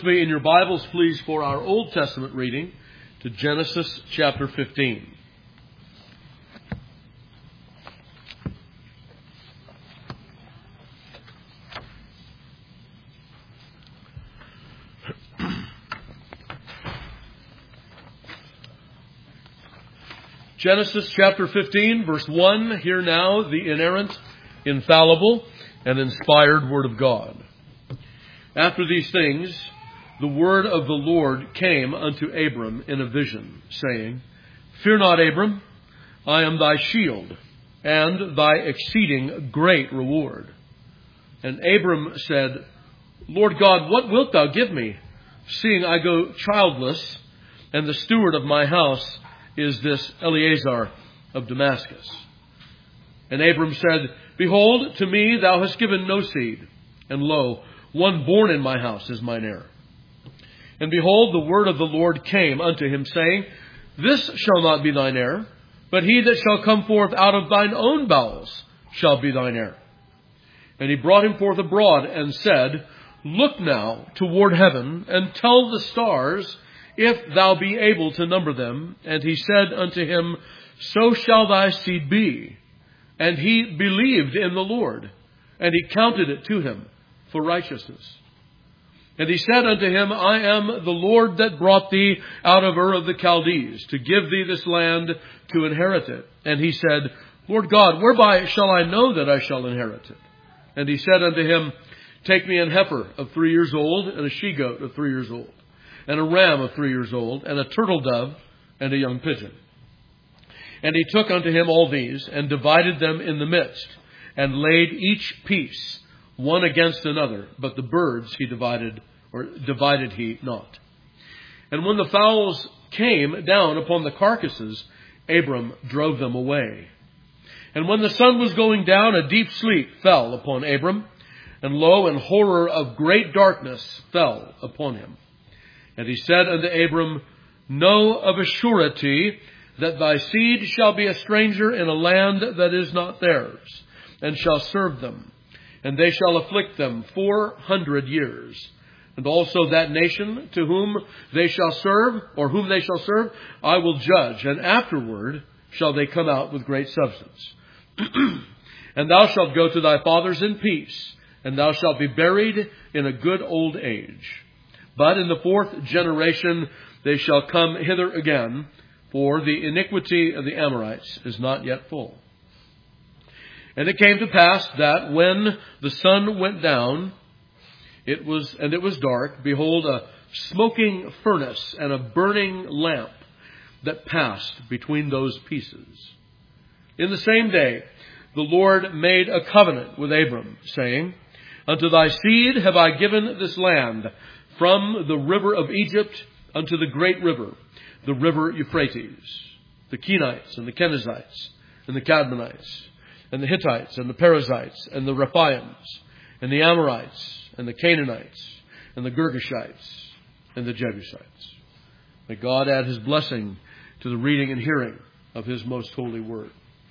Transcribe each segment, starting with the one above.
Me in your Bibles, please, for our Old Testament reading to Genesis chapter 15. Genesis chapter 15, verse 1. Hear now the inerrant, infallible, and inspired Word of God. After these things, the word of the Lord came unto Abram in a vision, saying, Fear not, Abram, I am thy shield, and thy exceeding great reward. And Abram said, Lord God, what wilt thou give me, seeing I go childless, and the steward of my house is this Eleazar of Damascus? And Abram said, Behold, to me thou hast given no seed, and lo, one born in my house is mine heir. And behold, the word of the Lord came unto him, saying, This shall not be thine heir, but he that shall come forth out of thine own bowels shall be thine heir. And he brought him forth abroad, and said, Look now toward heaven, and tell the stars, if thou be able to number them. And he said unto him, So shall thy seed be. And he believed in the Lord, and he counted it to him for righteousness. And he said unto him, I am the Lord that brought thee out of Ur of the Chaldees, to give thee this land to inherit it. And he said, Lord God, whereby shall I know that I shall inherit it? And he said unto him, Take me an heifer of 3 years old, and a she-goat of 3 years old, and a ram of 3 years old, and a turtle dove, and a young pigeon. And he took unto him all these, and divided them in the midst, and laid each piece one against another, but the birds he divided he not. And when the fowls came down upon the carcasses, Abram drove them away. And when the sun was going down, a deep sleep fell upon Abram, and lo, an horror of great darkness fell upon him. And he said unto Abram, Know of a surety that thy seed shall be a stranger in a land that is not theirs, and shall serve them. And they shall afflict them 400 years. And also that nation to whom they shall serve, or whom they shall serve, I will judge. And afterward shall they come out with great substance. And thou shalt go to thy fathers in peace, and thou shalt be buried in a good old age. But in the 4th generation they shall come hither again, for the iniquity of the Amorites is not yet full. And it came to pass that when the sun went down, it was dark, behold, a smoking furnace and a burning lamp that passed between those pieces. In the same day, the Lord made a covenant with Abram, saying, Unto thy seed have I given this land, from the river of Egypt unto the great river, the river Euphrates, the Kenites and the Kenizzites and the Cadmonites, and the Hittites, and the Perizzites, and the Rephaims, and the Amorites, and the Canaanites, and the Girgashites, and the Jebusites. May God add His blessing to the reading and hearing of His most holy word.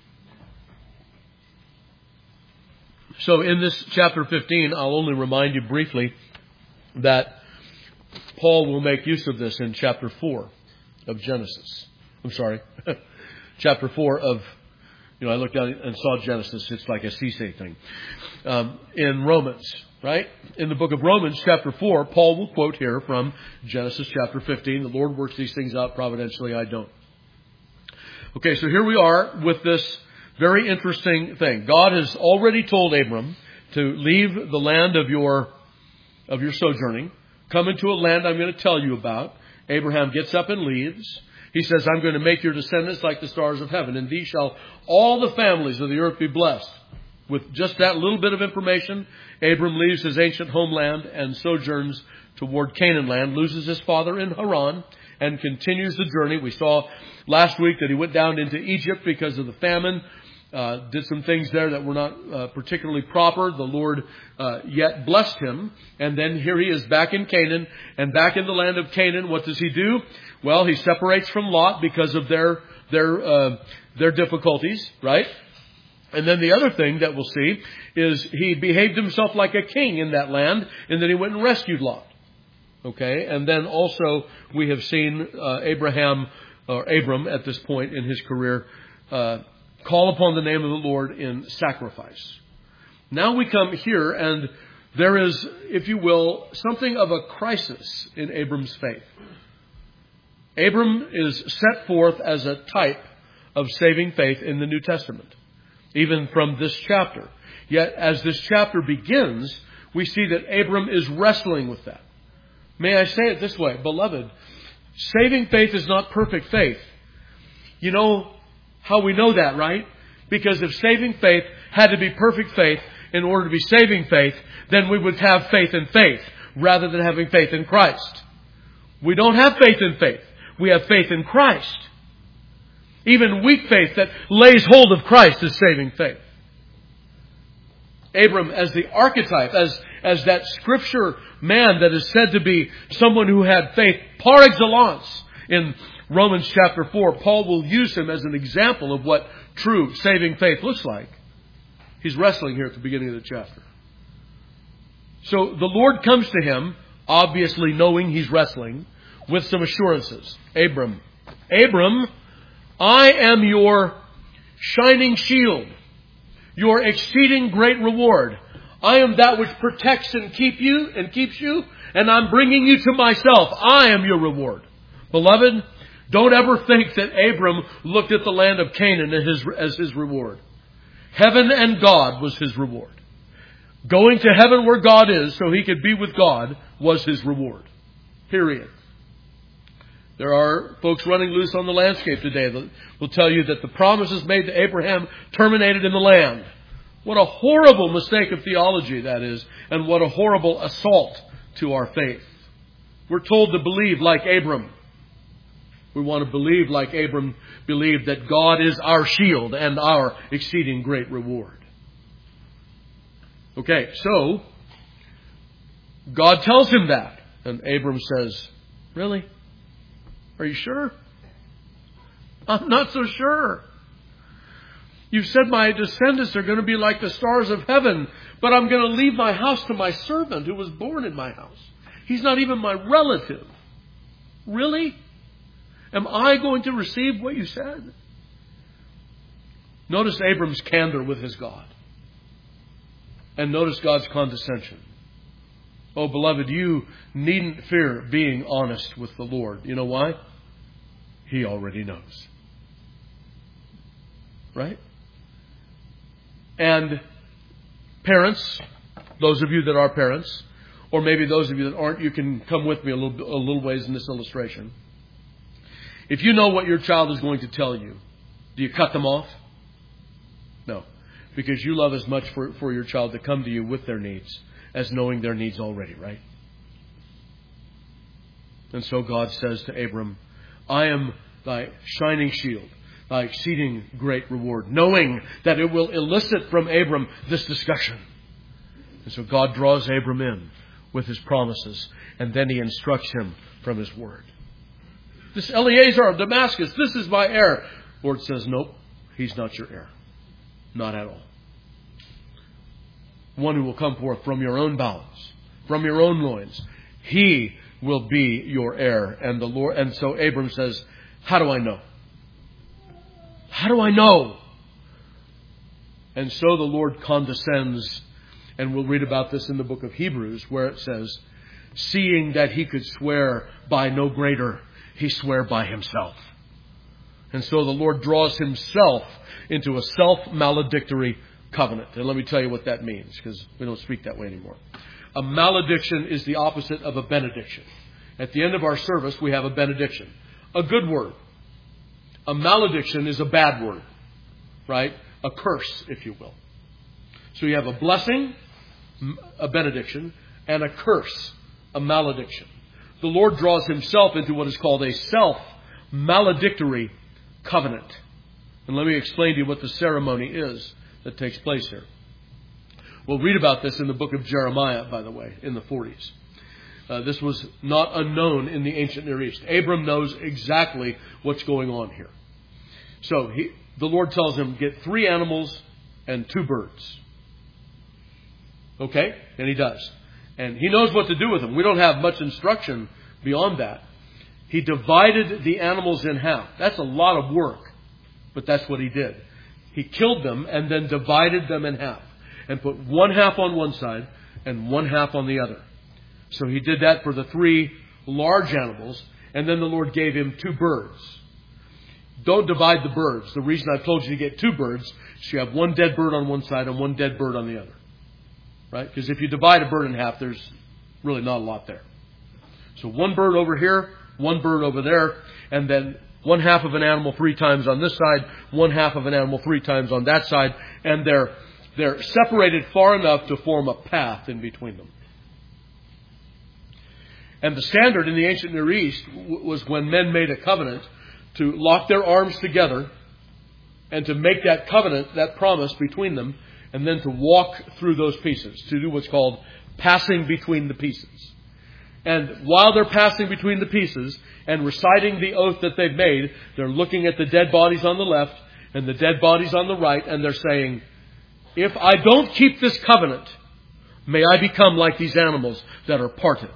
So in this chapter 15, I'll only remind you briefly that Paul will make use of this in chapter 4 of Genesis. Chapter 4 of... I looked down and saw Genesis. It's like a CC thing. In Romans, right? In the book of Romans, chapter 4, Paul will quote here from Genesis chapter 15. The Lord works these things out providentially. I don't. Okay, so here we are with this very interesting thing. God has already told Abram to leave the land of your sojourning, come into a land I'm going to tell you about. Abraham gets up and leaves. He says, I'm going to make your descendants like the stars of heaven. In thee shall all the families of the earth be blessed. With just that little bit of information, Abram leaves his ancient homeland and sojourns toward Canaan land, loses his father in Haran, and continues the journey. We saw last week that he went down into Egypt because of the famine. Did some things there that were not particularly proper. The Lord yet blessed him. And then here he is back in Canaan. And back in the land of Canaan, what does he do? Well, he separates from Lot because of their difficulties, right? And then the other thing that we'll see is he behaved himself like a king in that land, and then he went and rescued Lot. Okay, and then also we have seen Abram at this point in his career call upon the name of the Lord in sacrifice. Now we come here, and there is, if you will, something of a crisis in Abram's faith. Abram is set forth as a type of saving faith in the New Testament, even from this chapter. Yet as this chapter begins, we see that Abram is wrestling with that. May I say it this way, beloved, saving faith is not perfect faith. You know how we know that, right? Because if saving faith had to be perfect faith in order to be saving faith, then we would have faith in faith rather than having faith in Christ. We don't have faith in faith. We have faith in Christ. Even weak faith that lays hold of Christ is saving faith. Abram as the archetype, as that scripture man that is said to be someone who had faith par excellence. In Romans chapter 4, Paul will use him as an example of what true saving faith looks like. He's wrestling here at the beginning of the chapter. So the Lord comes to him, obviously knowing he's wrestling, with some assurances. Abram, I am your shining shield, your exceeding great reward. I am that which protects and keeps you, and I'm bringing you to myself. I am your reward. Beloved, don't ever think that Abram looked at the land of Canaan as his reward. Heaven and God was his reward. Going to heaven where God is so he could be with God was his reward. Period. There are folks running loose on the landscape today that will tell you that the promises made to Abraham terminated in the land. What a horrible mistake of theology that is, and what a horrible assault to our faith. We're told to believe like Abram. We want to believe like Abram believed, that God is our shield and our exceeding great reward. Okay, so God tells him that. And Abram says, really? Are you sure? I'm not so sure. You've said my descendants are going to be like the stars of heaven, but I'm going to leave my house to my servant who was born in my house. He's not even my relative. Really? Am I going to receive what you said? Notice Abram's candor with his God. And notice God's condescension. Oh, beloved, you needn't fear being honest with the Lord. You know why? He already knows. Right? And parents, those of you that are parents, or maybe those of you that aren't, you can come with me a little ways in this illustration. If you know what your child is going to tell you, do you cut them off? No. Because you love as much for your child to come to you with their needs as knowing their needs already, right? And so God says to Abram, I am thy shining shield, thy exceeding great reward, knowing that it will elicit from Abram this discussion. And so God draws Abram in with his promises, and then he instructs him from his word. This Eliezer of Damascus, this is my heir. The Lord says, nope, he's not your heir. Not at all. One who will come forth from your own bowels, from your own loins. He will be your heir. And the Lord, and so Abram says, how do I know? How do I know? And so the Lord condescends, and we'll read about this in the book of Hebrews, where it says, seeing that he could swear by no greater, he swore by himself. And so the Lord draws himself into a self-maledictory covenant. And let me tell you what that means, because we don't speak that way anymore. A malediction is the opposite of a benediction. At the end of our service, we have a benediction. A good word. A malediction is a bad word. Right? A curse, if you will. So you have a blessing, a benediction, and a curse, a malediction. The Lord draws himself into what is called a self-maledictory covenant. And let me explain to you what the ceremony is that takes place here. We'll read about this in the book of Jeremiah, by the way, in the 40s. This was not unknown in the ancient Near East. Abram knows exactly what's going on here. So the Lord tells him, get 3 animals and 2 birds. Okay? And he does. And He knows what to do with them. We don't have much instruction beyond that. He divided the animals in half. That's a lot of work, but that's what He did. He killed them and then divided them in half and put one half on one side and one half on the other. So He did that for the 3 large animals, and then the Lord gave Him 2 birds. Don't divide the birds. The reason I told you to get 2 birds is you have one dead bird on one side and one dead bird on the other. Right? Because if you divide a bird in half, there's really not a lot there. So 1 bird over here, 1 bird over there, and then 1 half of an animal 3 times on this side, 1 half of an animal 3 times on that side, and they're separated far enough to form a path in between them. And the standard in the ancient Near East was when men made a covenant to lock their arms together and to make that covenant, that promise between them, and then to walk through those pieces, to do what's called passing between the pieces. And while they're passing between the pieces and reciting the oath that they've made, they're looking at the dead bodies on the left and the dead bodies on the right, and they're saying, if I don't keep this covenant, may I become like these animals that are parted.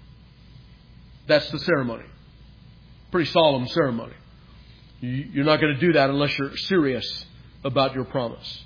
That's the ceremony. Pretty solemn ceremony. You're not going to do that unless you're serious about your promise.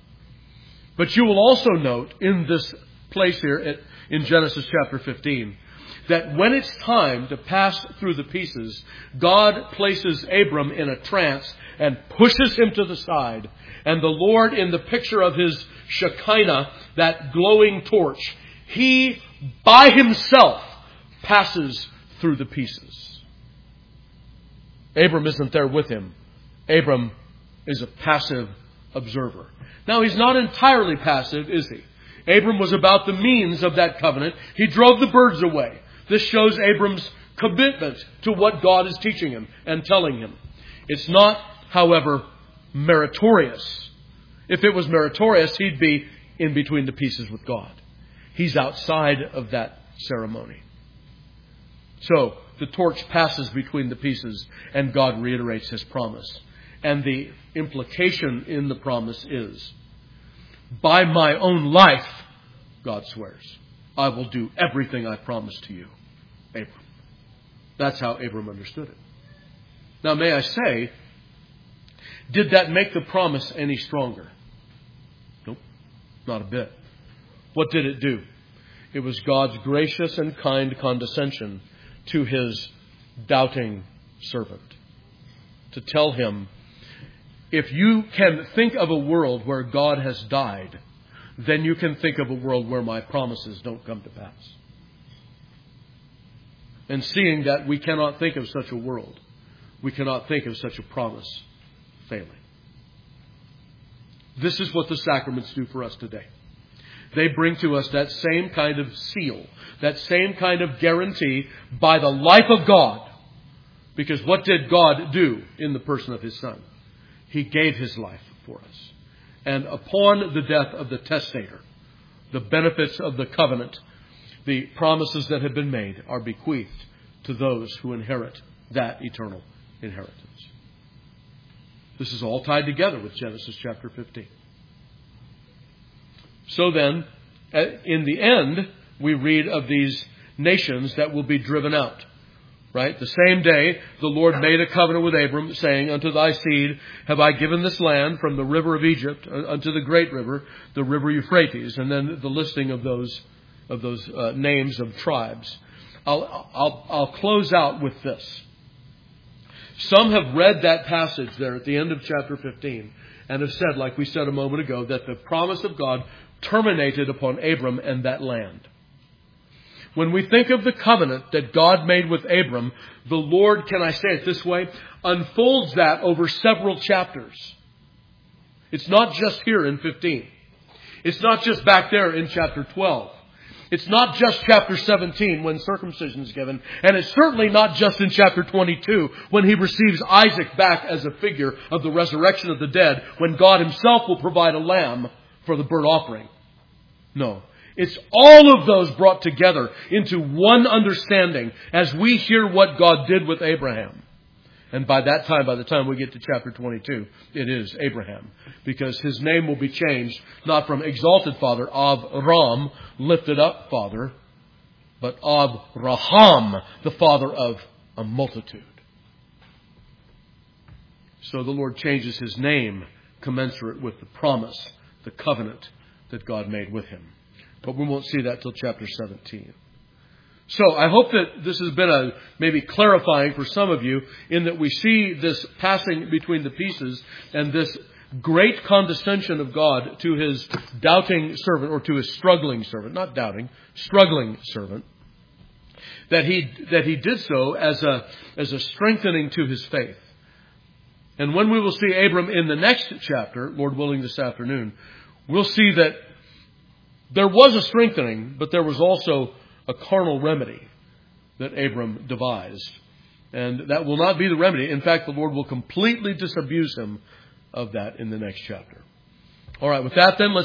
But you will also note in this place here in Genesis chapter 15 that when it's time to pass through the pieces, God places Abram in a trance and pushes him to the side. And the Lord, in the picture of His Shekinah, that glowing torch, He by Himself passes through the pieces. Abram isn't there with him. Abram is a passive observer. Now, he's not entirely passive, is he? Abram was about the means of that covenant. He drove the birds away. This shows Abram's commitment to what God is teaching him and telling him. It's not, however, meritorious. If it was meritorious, he'd be in between the pieces with God. He's outside of that ceremony. So, the torch passes between the pieces and God reiterates His promise. And the implication in the promise is, by my own life, God swears, I will do everything I promised to you, Abram. That's how Abram understood it. Now, may I say, did that make the promise any stronger? Nope, not a bit. What did it do? It was God's gracious and kind condescension to His doubting servant, to tell him, if you can think of a world where God has died, then you can think of a world where my promises don't come to pass. And seeing that we cannot think of such a world, we cannot think of such a promise failing. This is what the sacraments do for us today. They bring to us that same kind of seal, that same kind of guarantee by the life of God. Because what did God do in the person of His Son? He gave His life for us. And upon the death of the testator, the benefits of the covenant, the promises that have been made, are bequeathed to those who inherit that eternal inheritance. This is all tied together with Genesis chapter 15. So then, in the end, we read of these nations that will be driven out. Right? The same day, the Lord made a covenant with Abram, saying, unto thy seed have I given this land from the river of Egypt unto the great river, the river Euphrates. And then the listing of those names of tribes. I'll close out with this. Some have read that passage there at the end of chapter 15 and have said, like we said a moment ago, that the promise of God terminated upon Abram and that land. When we think of the covenant that God made with Abram, the Lord, can I say it this way, unfolds that over several chapters. It's not just here in 15. It's not just back there in chapter 12. It's not just chapter 17 when circumcision is given. And it's certainly not just in chapter 22 when He receives Isaac back as a figure of the resurrection of the dead, when God Himself will provide a lamb for the burnt offering. No. It's all of those brought together into one understanding as we hear what God did with Abraham. And by that time, by the time we get to chapter 22, it is Abraham. Because his name will be changed, not from exalted father, Avram, lifted up father, but Abraham, the father of a multitude. So the Lord changes his name commensurate with the promise, the covenant that God made with him. But we won't see that till chapter 17. So I hope that this has been maybe clarifying for some of you, in that we see this passing between the pieces and this great condescension of God to his doubting servant, or to his struggling servant, not doubting, struggling servant, that he did so as a strengthening to his faith. And when we will see Abram in the next chapter, Lord willing this afternoon, we'll see that there was a strengthening, but there was also a carnal remedy that Abram devised. And that will not be the remedy. In fact, the Lord will completely disabuse him of that in the next chapter. All right, with that then, let's